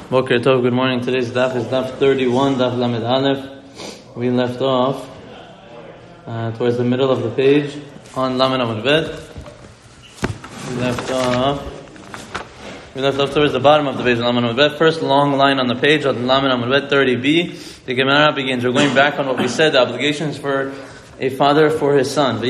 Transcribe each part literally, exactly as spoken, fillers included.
Boker Tov, good morning. Today's daf is daf thirty-one, daf Lamed Aleph. We left off uh, towards the middle of the page on Lamed Amud Bet. We left off. We left off towards the bottom of the page on Lamed Amud Bet. First long line on the page on Lamed Amud Bet thirty b. The Gemara begins. We're going back on what we said. The obligations for a father for his son.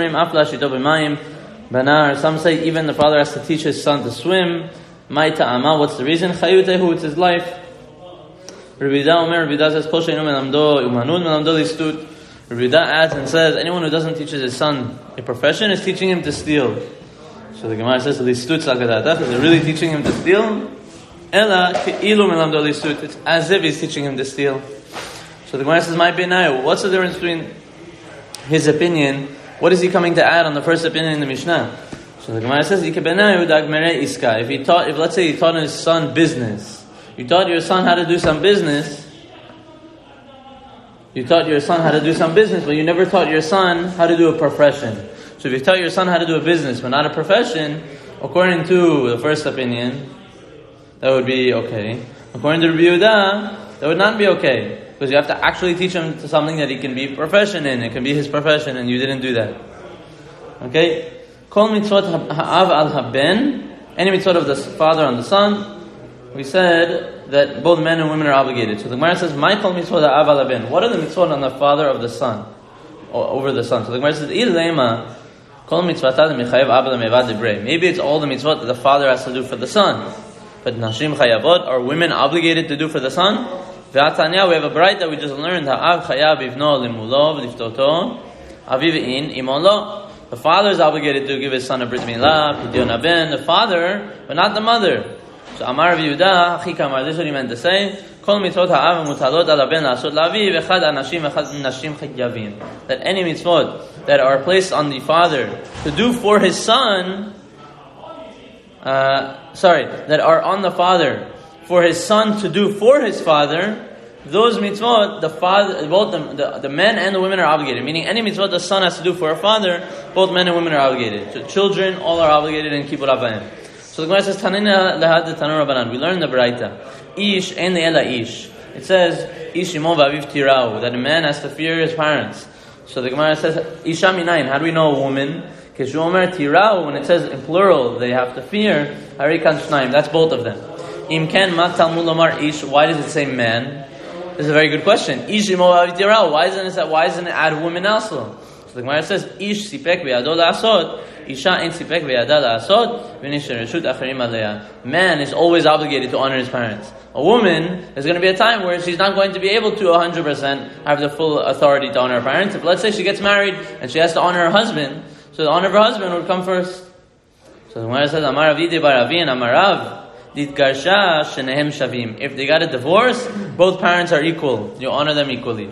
Some say even the father has to teach his son to swim. My ta'ama, what's the reason? Chayutehu, it's his life. Rabbi Yehuda Omer, Rabbi Yehuda says, Kol she'einu melamdo umanud melamdo listut. Rabbi Yehuda adds and says, anyone who doesn't teach his son a profession is teaching him to steal. So the Gemara says, listut salkadatach, is it really teaching him to steal? Ela ke'ilu melamdo listut, it's as if he's teaching him to steal. So the Gemara says, my benayu, what's the difference between his opinion? What is he coming to add on the first opinion in the Mishnah? So the Gemara says, if he taught, if let's say he taught his son business, you taught your son how to do some business, you taught your son how to do some business, but you never taught your son how to do a profession. So if you taught your son how to do a business, but not a profession, according to the first opinion, that would be okay. According to Rabbi Yehuda, that would not be okay. Because you have to actually teach him to something that he can be a profession in. It can be his profession, and you didn't do that. Okay? Kol mitzvot ha'av al haben, any mitzvot of the father on the son, we said that both men and women are obligated. So the Gemara says, my kol mitzvot ha'av al haben. What are the mitzvot on the father of the son, or over the son? So the Gemara says, ilema kol mitzvotah mechayev abba lemevad debrei. Maybe it's all the mitzvot that the father has to do for the son. But nashim chayavot, are women obligated to do for the son? V'atanya, we have a bright that we just learned, ha'av chayav ivno limulo v'liftoto aviv in imon lo. The father is obligated to give his son a brit milah, pidyon haben, the father, but not the mother. So Amar Rabbi Yehuda, Achika Amar, this is what he meant to say. Kol mitzvot ha'av mutalot al haben la'asot la'aviv, echad anashim, echad nashim chayavim. That any mitzvot that are placed on the father to do for his son, uh, sorry, that are on the father for his son to do for his father, those mitzvot, the father, both the, the, the men and the women are obligated. Meaning, any mitzvot the son has to do for a father, both men and women are obligated. So children, all are obligated in kibbut avayim. So the Gemara says, Tanina lahad tanur rabbanan. We learn the Baraita. Ish en le'ela ish. It says, Ish imo v'aviv tirau, that a man has to fear his parents. So the Gemara says, Isha minayin. How do we know a woman? Keshu omer tirau, when it says in plural, they have to fear. Harikan shnayim. That's both of them. Im ken mat talmud lomar ish. Why does it say man? This is a very good question. Ish imo v'aviv tirau. Why isn't it that? Why isn't it add women also? So the Gemara says, Ish sipek v'yado la'asot. Isha en sipek v'yada la'asot. V'nisher reshut acharim aleya. Man is always obligated to honor his parents. A woman, there's going to be a time where she's not going to be able to one hundred percent have the full authority to honor her parents. If let's say she gets married and she has to honor her husband, so the honor of her husband would come first. So the Gemara says, Amar Avide bar Avi and Amar Rav, Ditgarsha shenehem shavim. If they got a divorce, both parents are equal. You honor them equally.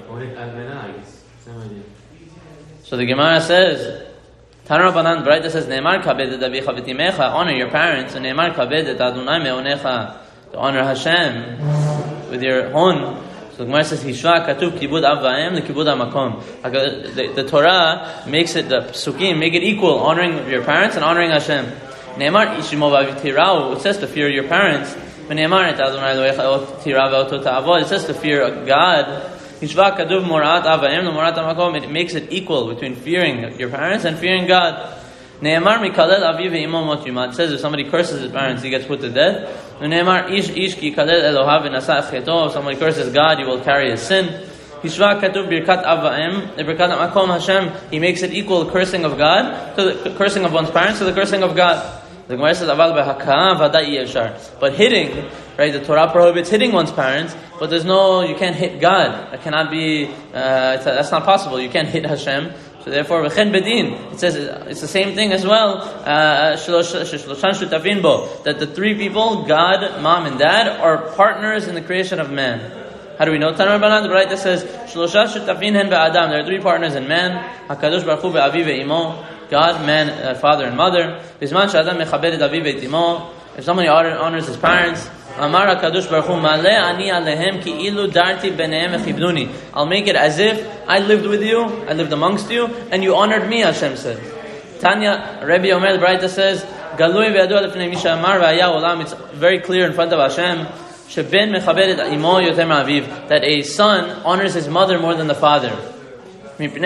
So the Gemara says, Tanur Banan Braita says, Ne'emar kabed et avicha v'timecha, honor your parents, and Ne'emar kabed et Adonai me'onecha, to honor Hashem with your hon. So the Gemara says, Hishva katuv kibud av v'aim lekibud hamakom. The, the Torah makes it, the psukim make it equal, honoring your parents and honoring Hashem. Ne'emar ishimo v'aviv tirau, it says to fear your parents. V'ne'emar et Adonai Elohecha tirau v'oto ta'avod, it says to fear God. Hishva katuv morat av v'aim lemorat hamakom, it makes it equal between fearing your parents and fearing God. Ne'emar mikalel aviv ve'imo mot yuma, it says if somebody curses his parents, he gets put to death. Ne'emar ish ish ki kalel Elohav v'nasa cheto, if somebody curses God, he will carry his sin. Hishva katuv birkat av v'aim, the birkat hamakom Hashem, he makes it equal, the cursing of God to the cursing of one's parents to the cursing of God. The Gemara says, Aval b'haka'ah v'da'i yeshar. But hitting, right, the Torah prohibits hitting one's parents, but there's no, you can't hit God. That cannot be, uh, that's not possible. You can't hit Hashem. So therefore, v'chen bedin, it says it's the same thing as well. Uh, that the three people, God, mom, and dad, are partners in the creation of man. How do we know? Tanur Banan, the Baraita says, Shlosha shutafin hen ba'adam. There are three partners in man. Hakadosh Baruch Hu ve'avi ve'imo. God, man, uh, father, and mother. Bisman she'adam mechabed et avi ve'timo. If somebody honors his parents, Amar HaKadosh Baruch Hu, Maleh ani alehem ki ilu darti benehem echibnuni. I'll make it as if I lived with you, I lived amongst you, and you honored me, Hashem said. Tanya, Rabbi Omer, the Baraita says, Galui ve'yadua lefnei misha amar ve'aya olam. It's very clear in front of Hashem that a son honors his mother more than the father. Because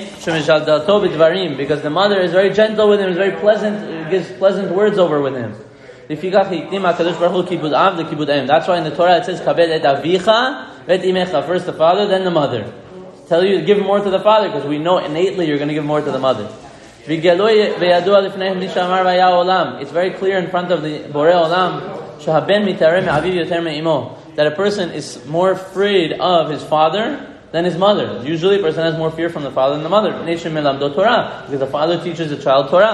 the mother is very gentle with him, is very pleasant, gives pleasant words over with him. That's why in the Torah it says, first the father, then the mother. Tell you to give more to the father, because we know innately you're going to give more to the mother. It's very clear in front of the Borei Olam that a person is more afraid of his father than his mother. Usually a person has more fear from the father than the mother. Because the father teaches the child Torah.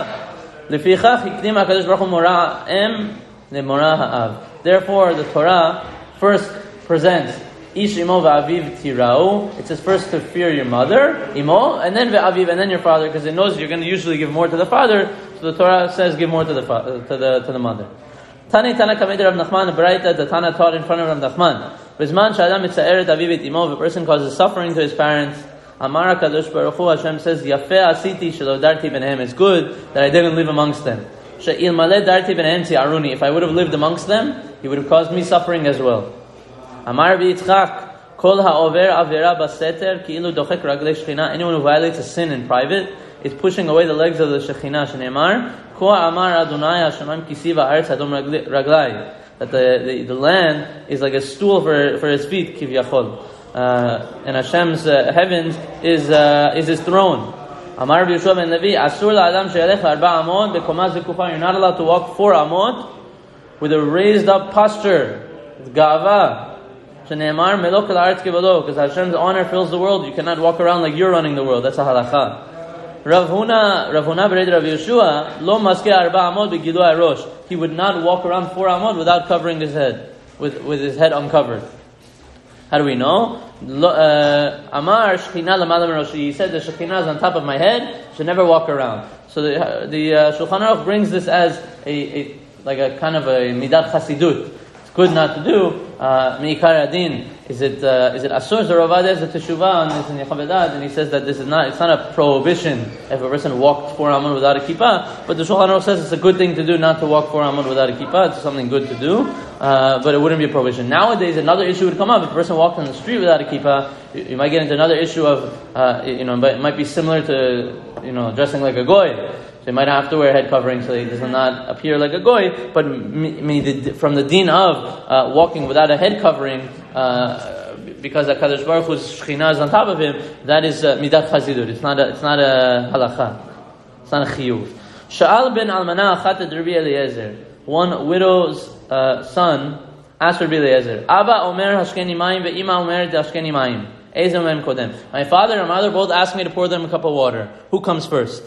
Therefore the Torah first presents Ish imo va'aviv tirau. It says first to fear your mother, imo, and then ve'aviv, and then your father, because it knows you're going to usually give more to the father. So the Torah says give more to the fa- to the to the mother. Tani Tana Kamed Rav Nachman Braita. The Tana taught in front of Rav Nachman. Bizman sh'adam mitzaeret aviv et imo. If a person causes suffering to his parents, Amar Kadosh Baruch Hu, Hashem says, Yafeh asiti shelo darti b'nehem. It's good that I didn't live amongst them. She'il maleh darti b'nehem ti'aruni. If I would have lived amongst them, he would have caused me suffering as well. Amar b'Yitzchak, Kol ha'over avera baseter ki'ilu dochek raglei shechina. Anyone who violates a sin in private is pushing away the legs of the Shekhinah. Shneimar, Ko amar Adonai Hashemayim kisiva aretz hadom raglai. That the, the, the land is like a stool for, for his feet, kivyachol. Uh, and Hashem's uh, heavens is uh, is his throne. Amar Yeshua ben Levi, Asur la'adam she'elech arba amot bekomah zekufa. You're not allowed to walk four amot with a raised up posture. It's ga'ava. Shneimar melok al-aretz kivado. Because Hashem's honor fills the world. You cannot walk around like you're running the world. That's a halacha. Rav Huna, Rav Huna bered Rav Yeshua, lo maskeh arba amot begilu harosh. He would not walk around four amot without covering his head, with with his head uncovered. How do we know? Amar Shekhinah l'malam roshi. He said the Shekhinah is on top of my head. Should never walk around. So the the uh, Shulchan Aruch brings this as a, a like a kind of a midat chasidut. It's good not to do. Meikar adin. Is it uh, is it asur? The Rav Ada is a teshuvah and it's in Yechavedat, and he says that this is not it's not a prohibition if a person walks four amot without a kippah. But the Shulchan Aruch says it's a good thing to do not to walk four amot without a kippah. It's something good to do, uh, but it wouldn't be a prohibition. Nowadays, another issue would come up. If a person walked on the street without a kippah, you, you might get into another issue of uh, you know, but it might be similar to you know dressing like a goy. So he might have to wear a head covering so he does not appear like a goy. But from the deen of uh, walking without a head covering. Uh, because HaKadosh Baruch Hu's Shekhinah is on top of him, that is uh, midat chazidut. It's not a, it's not a halacha. It's not a chiyuv. Sha'al ben almana achat et Rabbi Eliezer. One widow's uh, son asked Rabbi Eliezer, Abba omer hashkeni mayim ve'ima omer hashkeni mayim. Eizem mem kodem. My father and mother both asked me to pour them a cup of water. Who comes first?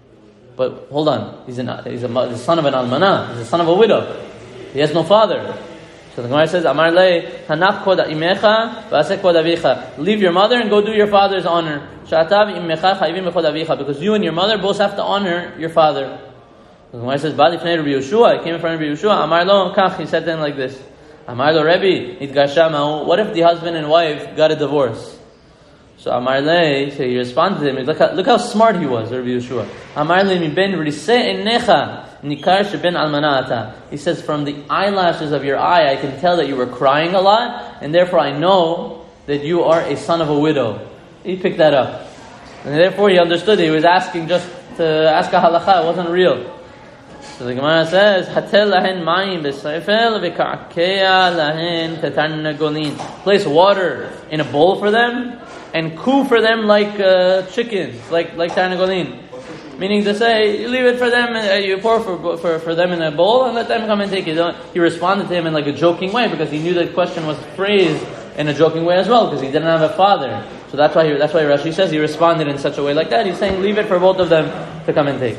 But hold on, he's, an, he's, a, he's the son of an almana. He's the son of a widow. He has no father. So the Gemara says, Amar le hanach kod imecha v'aseh kod avicha. Leave your mother and go do your father's honor. Sha'atav imecha chayivim b'kod avicha. Because you and your mother both have to honor your father. The Gemara says, Bali fnei Rabbi Yeshua. He came in front of Rabbi Yeshua. Amar lo kach. He said then like this. Amar lo Rebbe nitgasha ma'u. What if the husband and wife got a divorce? So Amar le, so he responded to him. Look how, look how smart he was, Rabbi Yeshua. Amar le mi ben riseh enecha. Nikar sheben almanata. He says, from the eyelashes of your eye, I can tell that you were crying a lot, and therefore I know that you are a son of a widow. He picked that up. And therefore he understood that he was asking just to ask a halacha, it wasn't real. So the Gemara says, Hatel lahen mayim b'seifel v'ka'kea lahen tetarnagolin. Place water in a bowl for them, and coo for them like uh, chickens, like, like tarnagolin. Meaning to say, you leave it for them, and you pour for, for for them in a bowl, and let them come and take it. He responded to him in like a joking way because he knew the question was phrased in a joking way as well because he didn't have a father. So that's why he, that's why Rashi says he responded in such a way like that. He's saying, leave it for both of them to come and take.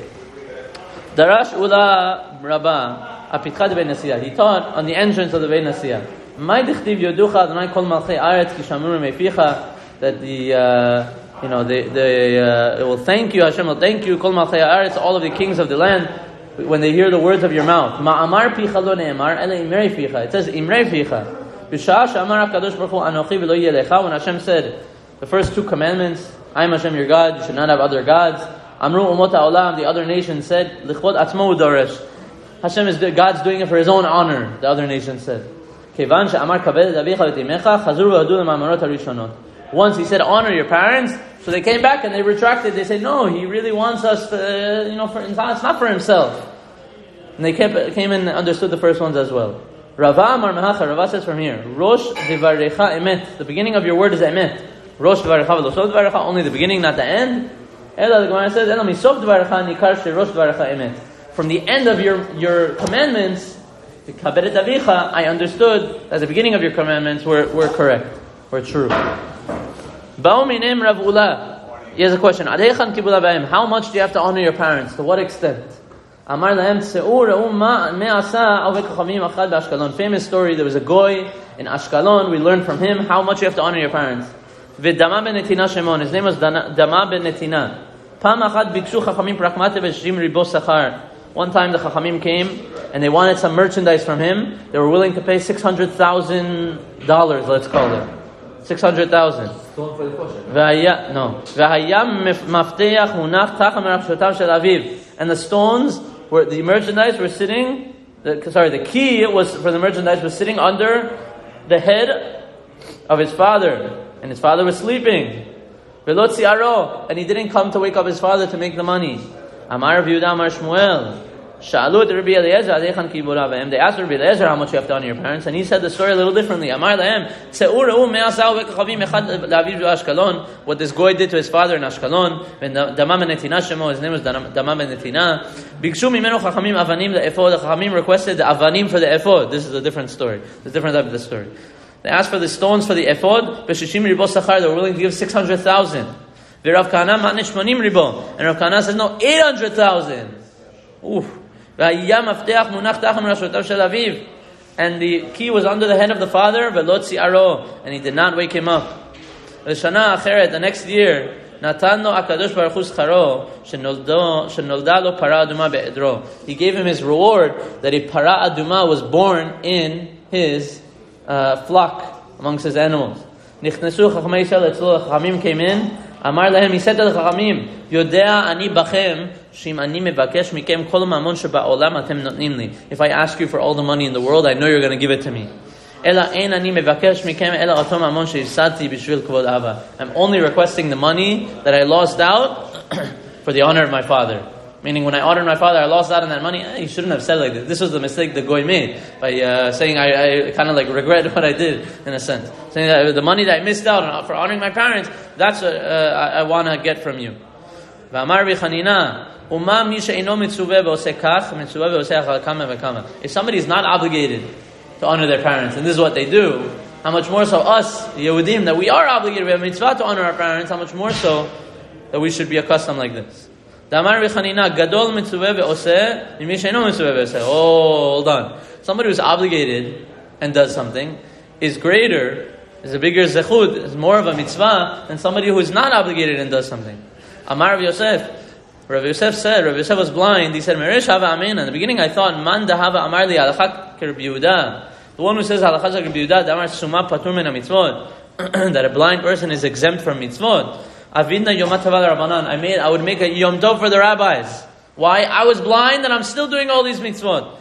Darash Ula Rabba Apitcha Bein Nasiyah. He taught on the entrance of the Bein Nasiyah. Mai dichtiv yoducha Adonai kol malchei aretz ki shamuru meficha. That the uh, You know, they they uh, will thank you. Hashem will thank you. Kol malchei haaretz, all of the kings of the land, when they hear the words of your mouth. Ma'amar picha lo ne'emar ele imrei ficha. It says imrei ficha. B'sha'ah she'amar HaKadosh Baruch Hu anochi v'lo yeh lecha. When Hashem said the first two commandments, I am Hashem your God. You should not have other gods. Amru umot ha'olam. The other nations said lichvod atzmo u'doresh. Hashem is God's doing it for His own honor. The other nation said. Once he said, honor your parents, so they came back and they retracted. They said, no, he really wants us to, you know, for, it's not for himself. And they kept, came and understood the first ones as well. Rava Amar Mehacha, Rava says from here, Rosh Divarecha Emet. The beginning of your word is Emet. Rosh Divarecha V'Losov Divarecha, only the beginning, not the end. Ela, the Gemara says, Ela Misov Divarecha Nikar She Rosh Divarecha Emet. From the end of your, your commandments, the Kaberet Avicha, I understood that the beginning of your commandments were, were correct, were true. Ba'u Minem Rav Ula. Here's a question. Adechan Kibula Ba'im. How much do you have to honor your parents? To what extent? Amar Lahem Tseur Umma Me'asa Avek Chachamim Achad B'Ashkelon. Famous story. There was a goy in Ashkelon. We learned from him how much you have to honor your parents. V'Dama ben Netina Shemon. His name was Dama ben Netina. Pam Achad Bikshu Chachamim Prachmate V'Shim Ribo Sachar. One time the Chachamim came and they wanted some merchandise from him. They were willing to pay six hundred thousand dollars. Let's call it six hundred thousand. Stolen for the question. V'haya no. V'haya mafteach munach tacha merachshotav shel aviv. And the stones were the merchandise were sitting. The, sorry, the key was for the merchandise was sitting under the head of his father, and his father was sleeping. V'lo tziaro, and he didn't come to wake up his father to make the money. Amar Rav Yehuda Amar Shmuel. Shalut Rabbi Eliezer adechan kibura v'hem. They asked Rabbi Eliezer how much you have to honor your parents, and he said the story a little differently. Amar lahem tseur u me'asau v'kachavim echad la'aviv Ashkelon. What this goy did to his father in Ashkelon. Dama ben Netina shemo. His name was Dama ben Netina. Bikshu mimenu chachamim avanim le'efod. The chachamim requested the avanim for the efod. This is a different story. It's a different type of the story. They asked for the stones for the efod. B'shishim ribo sachar. They were willing to give six hundred thousand. V'Rav Kahana matne shmonim ribo. And Rav Kahana said no, eight hundred thousand. Oof. And the key was under the head of the father, and he did not wake him up. The next year, he gave him his reward that a para aduma was born in his uh, flock amongst his animals. Chachamim came in. Amar lahem, he said to the Chachamim, Yodea ani bachem, shim ani mevakesh mikem kol mamon sheba'olam atem notnim li. If I ask you for all the money in the world, I know you're going to give it to me. Ela ein ani mevakesh mikem ela oto mamon sheifsadti b'shvil kvod ava. I'm only requesting the money that I lost out for the honor of my father. Meaning, when I honored my father, I lost out on that money. Eh, you shouldn't have said like this. This was the mistake the goy made by uh, saying I, I kind of like regret what I did in a sense. Saying that the money that I missed out on for honoring my parents, that's what uh, I, I want to get from you. If somebody is not obligated to honor their parents, and this is what they do, how much more so us, Yehudim, that we are obligated, we have mitzvah to honor our parents, how much more so that we should be accustomed like this. Oh, hold on. Somebody who's obligated and does something is greater, is a bigger zechut, is more of a mitzvah than somebody who is not obligated and does something. Amar Rav Yosef. Rav Yosef said, Rav Yosef was blind. He said, Meresh hava amen. In the beginning I thought, Man dahava amar li halachat ke Rabbi Yehuda. The one who says halachat ke Rabbi Yehuda, damar suma patur min mitzvot, that a blind person is exempt from mitzvot. Avidna Yom Tov Rabbanan. I made. I would make a Yom Tov for the rabbis. Why? I was blind and I'm still doing all these mitzvot.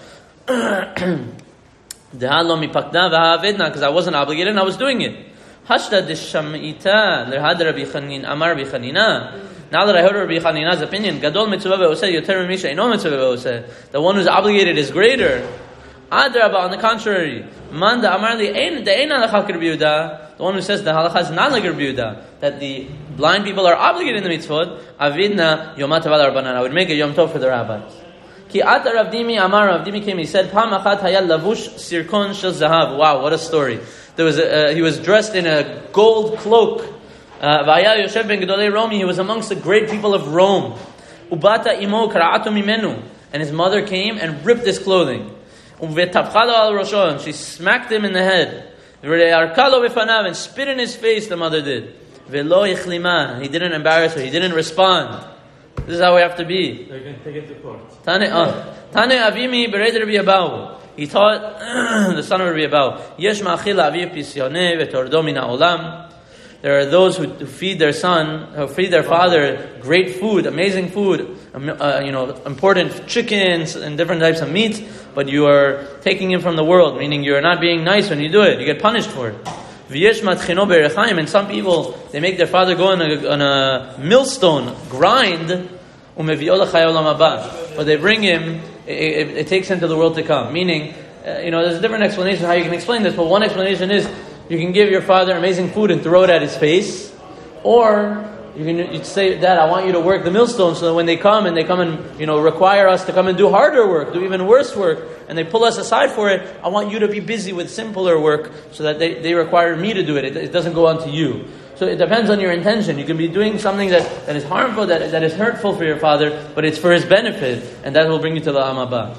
Because I wasn't obligated and I was doing it. Hashda dishamita lehad Rabbi Chanin Amar Rabbi Chanina. Now that I heard Rabbi Chanina's opinion, Gadol mitzvah ve'oseh yoter misha ino mitzvah ve'oseh. The one who's obligated is greater. Adraba, on the contrary, man da amar li ein da ein halakha Rabbi Yehuda. The one who says the halakha is not like Rabbi Yehuda, that the blind people are obligated in the mitzvot. Avidna Yom Tov Rabbanan. I would make a Yom Tov for the rabbis. Ki ata Rav Dimi amar, Rav Dimi came. He said, Pam achat hayal lavush sirkon shel zahav. Wow, what a story! There was a, uh, he was dressed in a gold cloak. V'haya Yoshev ben Gedolei Romi. He was amongst the great people of Rome. Ubata imo kara'atu mimenu. And his mother came and ripped his clothing. Uvetapchalo al rosho. She smacked him in the head. And spit in his face, the mother did. Velo ichlima. He didn't embarrass her. He didn't respond. This is how we have to be. They're going to take it to court. Tane avimi bered Rabbi Abahu. He taught the son of Rabbi Abahu. Yesh ma'achil aviv pisyoneh vetordo min ha'olam. There are those who feed their son, who feed their father great food, amazing food, uh, you know, important chickens and different types of meat. but you are taking him from the world, meaning you are not being nice when you do it. You get punished for it. And some people, they make their father go on a, on a millstone, grind, but they bring him, it, it, it takes him to the world to come. Meaning, uh, you know, there's a different explanation how you can explain this, but one explanation is you can give your father amazing food and throw it at his face, or you can you'd say, Dad, I want you to work the millstone so that when they come and they come and, you know, require us to come and do harder work, do even worse work, and they pull us aside for it, I want you to be busy with simpler work so that they, they require me to do it. it. It doesn't go on to you. So it depends on your intention. You can be doing something that, that is harmful, that, that is hurtful for your father, but it's for his benefit, and that will bring you to the Amaba.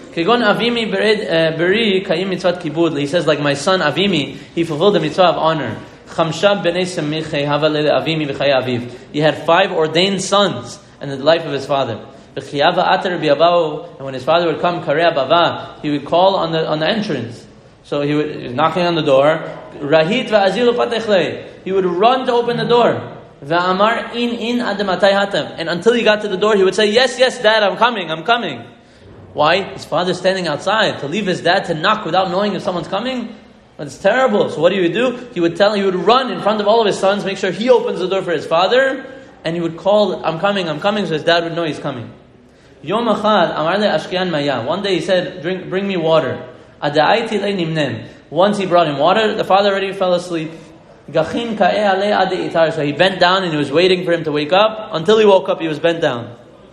He says, like my son Avimi, he fulfilled the mitzvah of honor. He had five ordained sons in the life of his father. And when his father would come, he would call on the on the entrance. So he would he was knocking on the door. He would run to open the door. And until he got to the door, he would say, yes, yes, Dad, I'm coming, I'm coming. Why? His father's standing outside. To leave his dad to knock without knowing if someone's coming? That's terrible. So what do you do? He would tell, he would run in front of all of his sons, make sure he opens the door for his father, and he would call, I'm coming, I'm coming, so his dad would know he's coming. Yom Achad, Amar le Ashkiyan Maya. One day he said, Drink, bring me water. Ada'aiti le nimnem. Once he brought him water, the father already fell asleep. Gachin ka'e ale ade itar. So he bent down and he was waiting for him to wake up. Until he woke up, he was bent down.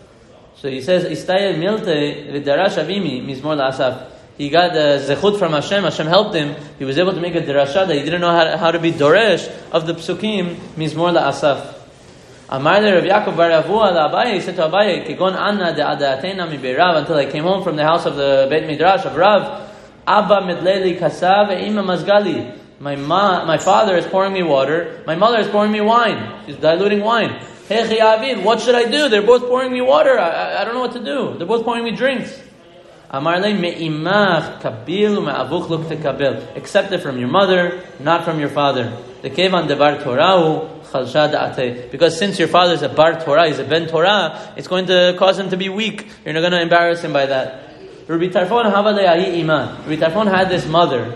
So he says, Istayel milte v'darash avimi mizmor la'asaf. He got the zechut from Hashem. Hashem helped him. He was able to make a derasha that he didn't know how to, how to be doresh of the psukim mizmor la'asaf. Amar le Rav Yaakov bar Avua la Abaye, he said to Abaye, Kigon anna de adatena mi beirav, until I came home from the house of the Beit Midrash of Rav, Abba medleli kasav ve'ima mazgali. My ma, my father is pouring me water, my mother is pouring me wine. She's diluting wine. Hechi avid, what should I do? They're both pouring me water. I, I, I don't know what to do. They're both pouring me drinks. Amar le me'imach kabil u'me'avuch luk tekabel. Accept it from your mother, not from your father. The kevan devar torahu. Because since your father is a bar Torah, he's a ben Torah, it's going to cause him to be weak. You're not going to embarrass him by that. Rabbi Tarfon Havaleahi Iman. Rabbi Tarfon had this mother.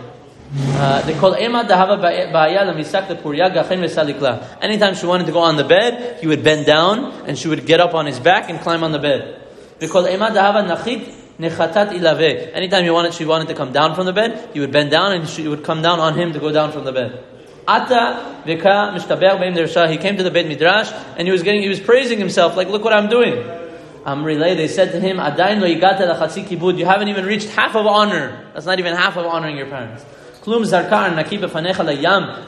Uh, they called Ema Dahava Ba'aya Lamisak the Purya Gachen Vesalikla. Anytime she wanted to go on the bed, he would bend down and she would get up on his back and climb on the bed. They called Ema Dahava Nachit Nechatat Ilave. Anytime he wanted, she wanted to come down from the bed, he would bend down and she would come down on him to go down from the bed. Ata v'ka mishtabeh beim dersha. He came to the Beit Midrash and he was getting, he was praising himself, like, look what I'm doing. Amrilei, they said to him, Adain lo yigata lachatzi kibud. You haven't even reached half of honor. That's not even half of honoring your parents. Klum zarkar naki befanecha layam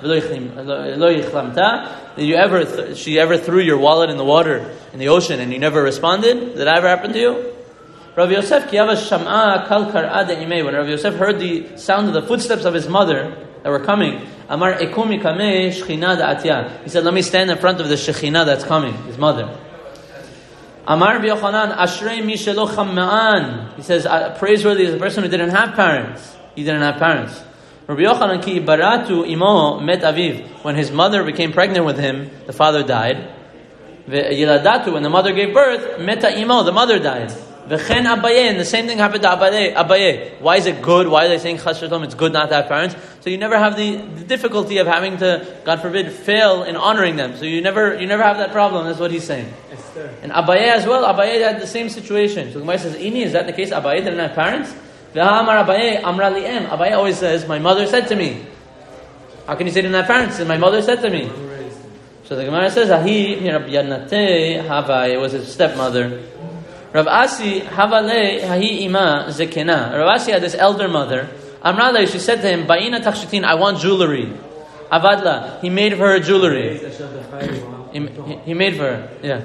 v'lo yichlamta. Did you ever, th- she ever threw your wallet in the water in the ocean and you never responded? Did that ever happen to you? Rav Yosef kiyava sham'a kal kar'a de'imei. When Rav Yosef heard the sound of the footsteps of his mother that were coming, Amar ekumi kamei shechina da'atya. He said, let me stand in front of the shechina that's coming, his mother. Amar Yochanan ashrei mi shelo chamma'an. He says, praiseworthy is a person who didn't have parents. He didn't have parents. Rabbi Yochanan ki baratu imo met aviv. When his mother became pregnant with him, the father died. Ve'yiladatu, when the mother gave birth, meta imo, the mother died. V'chen Abaye, and the same thing happened to Abaye. Abaye. Why is it good? Why are they saying Chas Shalom? It's good not to have parents. So you never have the, the difficulty of having to, God forbid, fail in honoring them. So you never you never have that problem. That's what he's saying. And Abaye as well. Abaye had the same situation. So the Gemara says, Ini, is that the case? Abaye didn't have parents? V'ha'amar Abaye amra li'em. Abaye always says, my mother said to me. How can you say he didn't have parents? And my mother said to me. So the Gemara says, Ahi Rabbi Yanate Havai was his stepmother. Rav Asi Havale Hahi Ima Zekena. Rav Asi had this elder mother. Amrale, she said to him, Ba'ina Takshitin, I want jewelry. Avadla, he made for her jewelry. He, he, he made for her, yeah.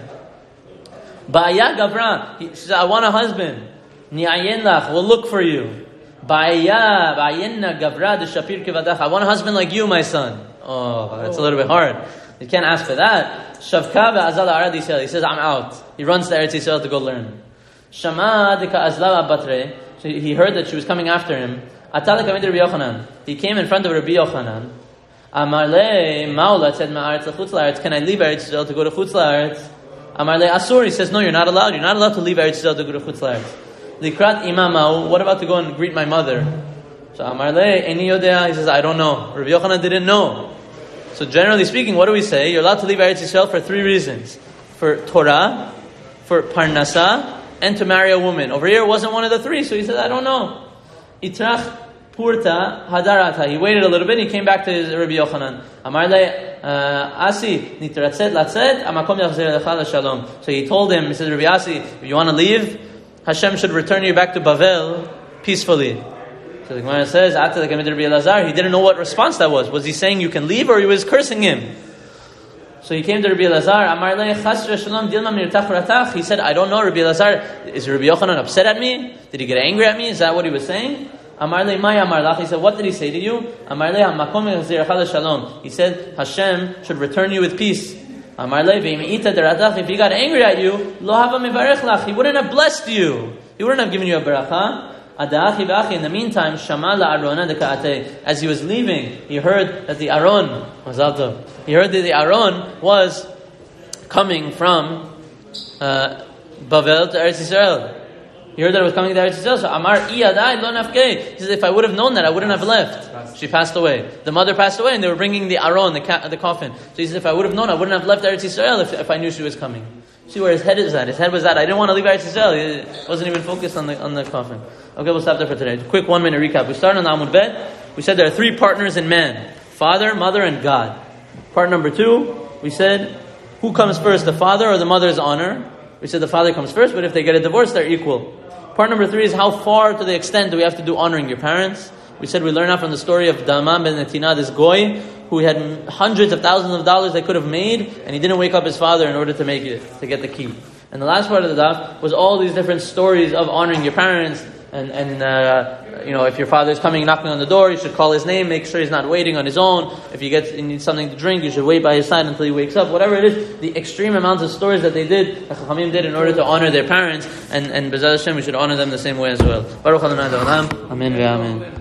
Ba'aya Gavra, he said, I want a husband. Ni'ayen lach, we'll look for you. Ba'aya, ba'ayenna Gavra de Shapir Kivadach, I want a husband like you, my son. Oh, that's a little bit hard. You can't ask for that. Shavka ve'azal arad Yisrael. He says, I'm out. He runs to Eretz Yisrael to go learn. Shama deka azla batre. So he heard that she was coming after him. Atal kamid Rabbi Yochanan. He came in front of Rabbi Yochanan. Amar le maula said ma'aretz lechutz la'aretz. Can I leave Eretz Yisrael to go to chutz la'aretz? Amar le asur. He says, no, you're not allowed. You're not allowed to leave Eretz Yisrael to go to chutz la'aretz. Likrat imamau, what about to go and greet my mother? So Amar le, eni yodea, he says, I don't know. Rabbi Yochanan didn't know. So generally speaking, what do we say? You're allowed to leave Eretz Yisrael for three reasons. For Torah, for Parnasa, and to marry a woman. Over here, it wasn't one of the three, so he said, I don't know. Itrach Purta Hadarata. He waited a little bit and he came back to his Rabbi Yochanan. Amar le Asi nitratzet latzet amakom yachzer lecha shalom. So he told him, he said, Rabbi Asi, if you want to leave, Hashem should return you back to Bavel peacefully. So the Gemara says, after the Gemara Rabbi Elazar, he didn't know what response that was. Was he saying you can leave or he was cursing him? So he came to Rabbi Elazar. Amar le chasra shalom dilma mirtach ratach. He said, I don't know, Rabbi Elazar, is Rabbi Yochanan upset at me? Did he get angry at me? Is that what he was saying? Amar le may amar lach. He said, what did he say to you? Amar le hamakom yachzircha shalom. He said, Hashem should return you with peace. Amar le ve'imita deratach. If he got angry at you, lo hava mivarech lach. He wouldn't have blessed you. He wouldn't have given you a beracha. In the meantime, Shama la'arona deka'ateh. As he was leaving, he heard that the Aron, he heard that the Aron was coming from uh, Bavel to Eretz Yisrael. He heard that it was coming to Eretz Yisrael. So Amar iyadai lo nafkei. He says, if I would have known that, I wouldn't have left. She passed away. The mother passed away, and they were bringing the Aron, the, ca- the coffin. So he says, if I would have known, I wouldn't have left Eretz Yisrael if, if I knew she was coming. See where his head is at. His head was at, I didn't want to leave Eretz Yisrael. He wasn't even focused on the on the coffin. Okay, we'll stop there for today. Quick one minute recap. We started on Amud Bet. We said there are three partners in man. Father, mother, and God. Part number two, we said, who comes first, the father or the mother's honor? We said the father comes first, but if they get a divorce, they're equal. Part number three is how far to the extent do we have to do honoring your parents? We said we learn out from the story of Damam ben Netina, this goy, who had hundreds of thousands of dollars they could have made, and he didn't wake up his father in order to make it, to get the key. And the last part of the daf was all these different stories of honoring your parents, and, and uh, you know, if your father is coming knocking on the door, you should call his name, make sure he's not waiting on his own. If you get you need something to drink, you should wait by his side until he wakes up. Whatever it is, the extreme amounts of stories that they did, that Chachamim did in order to honor their parents, and, and B'ezras Hashem, we should honor them the same way as well. Baruch Adonai Le'olam. Amen ve'amen.